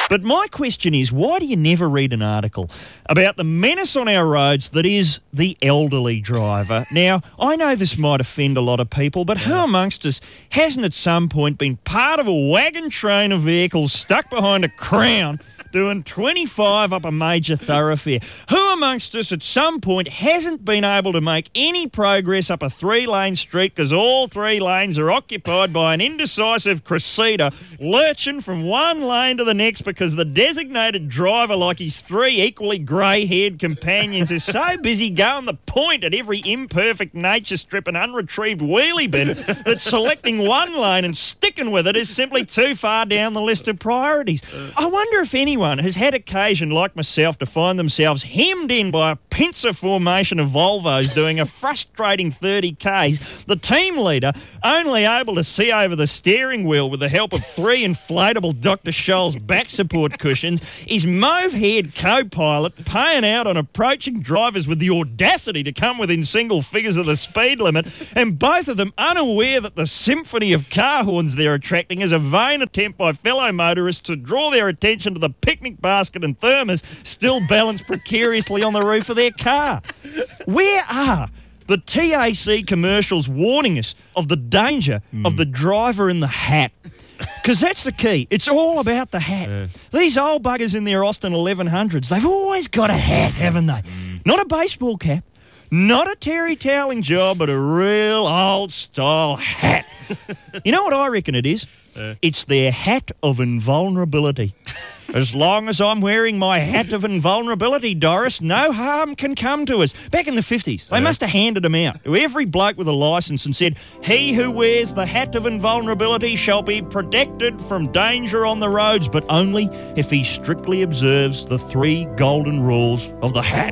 But my question is, why do you never read an article about the menace on our roads that is the elderly driver? Now, I know this might offend a lot of people, but who amongst us hasn't at some point been part of a wagon train of vehicles stuck behind a crown doing 25 up a major thoroughfare? Who amongst us at some point hasn't been able to make any progress up a 3-lane street because all 3 lanes are occupied by an indecisive Cressida lurching from one lane to the next because the designated driver, like his 3 equally grey-haired companions, is so busy going the point at every imperfect nature strip and unretrieved wheelie bin that selecting one lane and sticking with it is simply too far down the list of priorities. I wonder if anyone has had occasion, like myself, to find themselves hemmed in by a pincer formation of Volvos doing a frustrating 30 Ks, the team leader only able to see over the steering wheel with the help of 3 inflatable Dr. Scholl's back support cushions, his mauve-haired co-pilot paying out on approaching drivers with the audacity to come within single figures of the speed limit, and both of them unaware that the symphony of car horns they're attracting is a vain attempt by fellow motorists to draw their attention to the picnic basket and thermos still balanced precariously on the roof of their car. Where are the TAC commercials warning us of the danger of the driver in the hat? Because that's the key. It's all about the hat. Yeah. These old buggers in their Austin 1100s, they've always got a hat, haven't they? Not a baseball cap, not a terry toweling job, but a real old-style hat. You know what I reckon it is? It's their hat of invulnerability. As long as I'm wearing my hat of invulnerability, Doris, no harm can come to us. Back in the 50s, they must have handed them out to every bloke with a licence and said, he who wears the hat of invulnerability shall be protected from danger on the roads, but only if he strictly observes the 3 golden rules of the hat.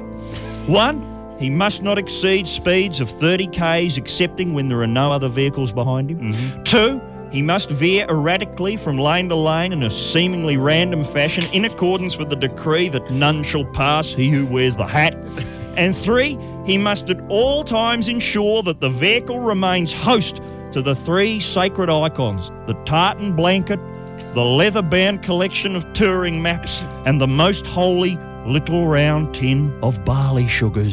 1, he must not exceed speeds of 30 Ks, excepting when there are no other vehicles behind him. 2, he must veer erratically from lane to lane in a seemingly random fashion in accordance with the decree that none shall pass he who wears the hat. And 3, he must at all times ensure that the vehicle remains host to the 3 sacred icons, the tartan blanket, the leather-bound collection of touring maps, and the most holy little round tin of barley sugars.